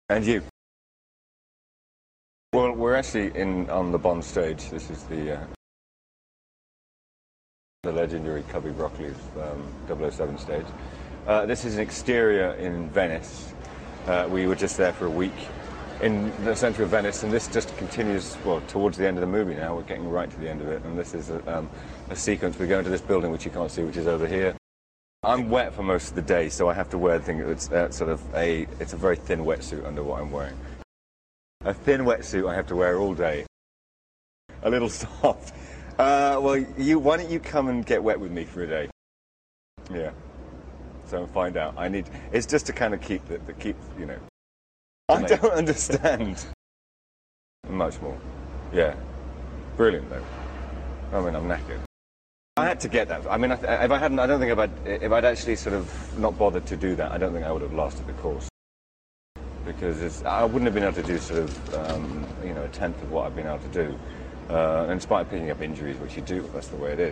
And you? Well, we're actually on the Bond stage. This is the legendary Cubby Broccoli's 007 stage. This is an exterior in Venice. We were just there for a week in the centre of Venice, and this just continues, well, towards the end of the movie now. We're getting right to the end of it, and this is a sequence. We go into this building, which you can't see, which is over here. I'm wet for most of the day, so I have to wear the thing that's it's a very thin wetsuit under what I'm wearing. A thin wetsuit I have to wear all day. A little soft. Well, why don't you come and get wet with me for a day? Yeah. So find out. It's just to kind of keep you know. I don't understand. Much more. Yeah. Brilliant though. I mean, I'm knackered. I had to get that. I mean, if I hadn't, I don't think if I'd actually sort of not bothered to do that, I don't think I would have lasted the course. Because I wouldn't have been able to do sort of, you know, a tenth of what I've been able to do. In spite of picking up injuries, which you do, that's the way it is.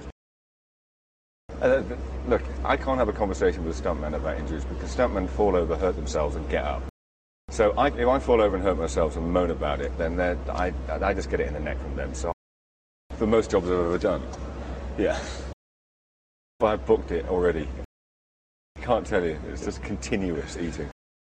Look, I can't have a conversation with a stuntman about injuries because stuntmen fall over, hurt themselves, and get up. So if I fall over and hurt myself and moan about it, then I just get it in the neck from them. So for most jobs I've ever done, yeah. But I've booked it already. I can't tell you. It's just continuous eating.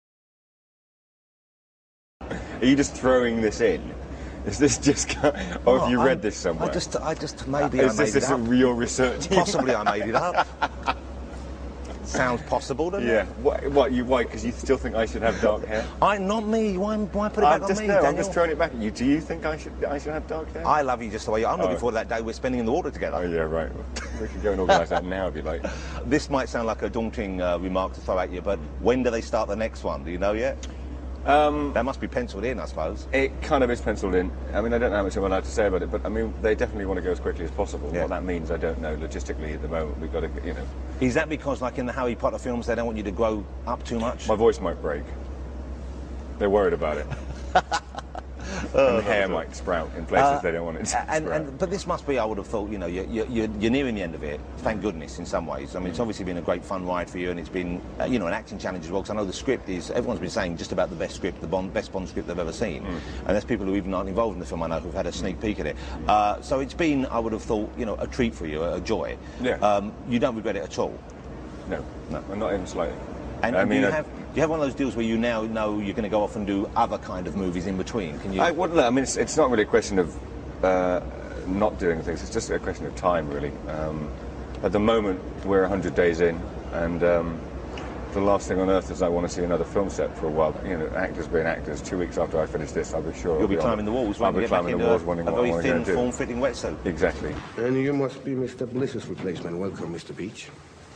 Are you just throwing this in? Is this just... or have you read this somewhere? I just maybe I made it up. Is this real research? Possibly I made it up. Sounds possible, doesn't it? Yeah. Why? Because you still think I should have dark hair? Not me. Why put it back on me, Daniel? I'm just throwing it back at you. Do you think I should have dark hair? I love you just the way you are. I'm looking forward to that day we're spending in the water together. Oh, yeah, right. We could go and organise that now if you like. This might sound like a daunting remark to throw at you, but when do they start the next one? Do you know yet? That must be penciled in, I suppose. It kind of is penciled in. I mean, I don't know how much I'm allowed to say about it, but I mean, they definitely want to go as quickly as possible. Yeah. What that means, I don't know. Logistically, at the moment, we've got to, you know. Is that because, like in the Harry Potter films, they don't want you to grow up too much? My voice might break. They're worried about it. And the hair might sprout in places they don't want it to sprout. But this must be, I would have thought, you know, you're nearing the end of it, thank goodness, in some ways. I mean, it's obviously been a great fun ride for you, and it's been, you know, an acting challenge as well, because I know the script is, everyone's been saying just about the best script, best Bond script they've ever seen. And there's people who even aren't involved in the film, I know, who've had a sneak peek at it. So it's been, I would have thought, you know, a treat for you, a joy. Yeah. You don't regret it at all? No, not even slightly. And I mean, do you have one of those deals where you now know you're going to go off and do other kind of movies in between? Can you? I mean, it's not really a question of not doing things. It's just a question of time, really. At the moment, we're 100 days in, and the last thing on earth is I want to see another film set for a while. You know, actors being actors. 2 weeks after I finish this, I'll be sure you'll be climbing the walls. I'll be climbing the walls, wondering what I want to do. A very thin, form-fitting wetsuit. Exactly. And you must be Mr. Bliss's replacement. Welcome, Mr. Beach.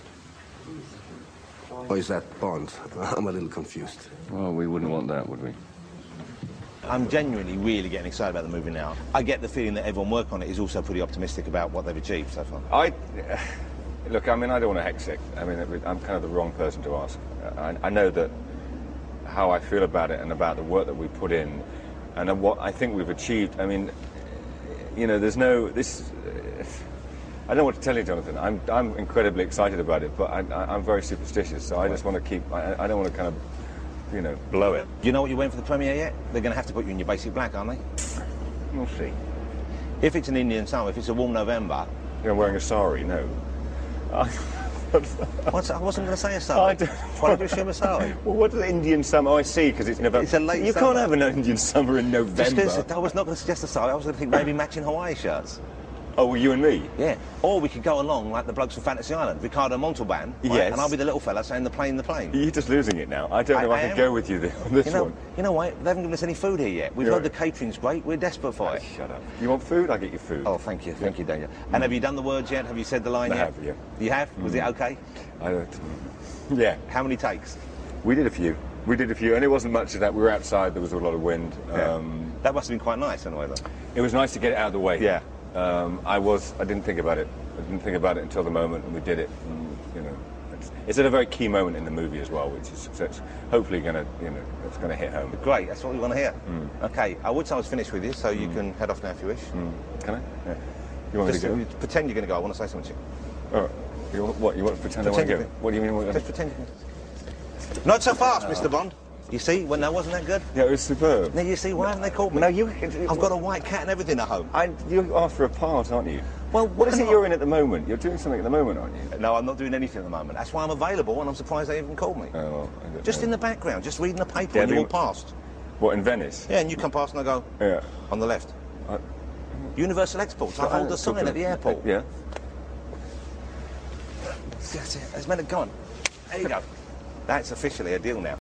Or is that Bond? I'm a little confused. Well, we wouldn't want that, would we? I'm genuinely really getting excited about the movie now. I get the feeling that everyone working on it is also pretty optimistic about what they've achieved so far. Look, I mean, I don't want to hex it. I mean, I'm kind of the wrong person to ask. I know that how I feel about it and about the work that we put in and what I think we've achieved. I mean, you know, I don't know what to tell you, Jonathan. I'm incredibly excited about it, but I'm very superstitious, so I just want to keep... I don't want to kind of, you know, blow it. Do you know what you're waiting for the premiere yet? They're going to have to put you in your basic black, aren't they? We'll see. If it's an Indian summer, if it's a warm November... You're wearing a sari, no. I wasn't going to say a sari. Why don't you assume a sari? Well, what is Indian summer? Oh, I see, because it's November. It's a late You summer. can't have an Indian summer in November. I was not going to suggest a sari. I was going to think maybe matching Hawaii shirts. Oh, well, you and me? Yeah. Or we could go along like the blokes from Fantasy Island, Ricardo Montalban. Right? Yes. And I'll be the little fella saying the plane. You're just losing it now. I don't know if I can go with you on this one. You know what? They haven't given us any food here yet. We've heard the catering's great. We're desperate for it. Shut up. You want food? I'll get you food. Oh, thank you. Thank you, Daniel. And have you done the words yet? Have you said the line yet? I have, yeah. You have? Was it okay? Yeah. How many takes? We did a few, and it wasn't much of that. We were outside. There was a lot of wind. Yeah. That must have been quite nice, anyway, though. It was nice to get it out of the way. Yeah. I didn't think about it. I didn't think about it until the moment, and we did it. And, you know, it's at a very key moment in the movie as well, which is hopefully going to, you know, it's going to hit home. Great, that's what we want to hear. Okay, I would say I was finished with you, so you can head off now if you wish. Can I? Yeah. You want me to go? Pretend you're going to go. I want to say something to you. All right. You want to pretend I want to go? What do you mean? Just pretend you can. Not so fast, Mr. Bond. You see? Well, no, wasn't that good? Yeah, it was superb. Now, you see, why haven't they called me? No, you... I've got a white cat and everything at home. You asked for a part, aren't you? Well, what is why it not? you're in at the moment? You're doing something at the moment, aren't you? No, I'm not doing anything at the moment. That's why I'm available, and I'm surprised they even called me. Oh, well, I don't Just know. in the background, just reading the paper Yeah, when you they- walk past. What, in Venice? Yeah, and you come past and I go, Yeah. on the left. I- Universal Exports. I hold the sign at the airport. Yeah. That's it. It's meant to go on. There you go. That's officially a deal now.